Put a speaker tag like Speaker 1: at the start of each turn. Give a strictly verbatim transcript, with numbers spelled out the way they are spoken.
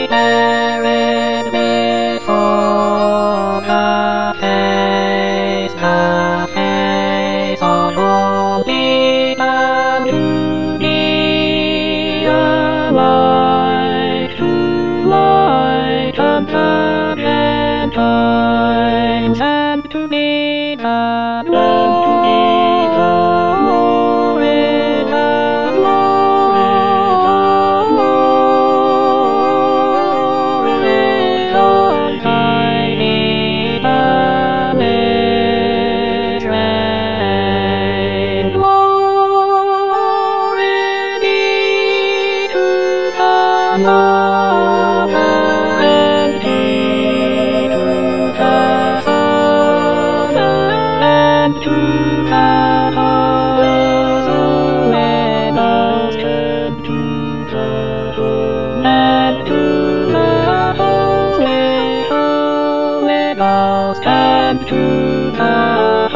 Speaker 1: buried before the face, the face of holy man to be a light to lighten the Gentiles and to be the glory, the glory, the glory, the tiny Israel. Glory be to the Father and be to the Son and to the Holy Ghost and to the and to the Holy Holy Ghost and to the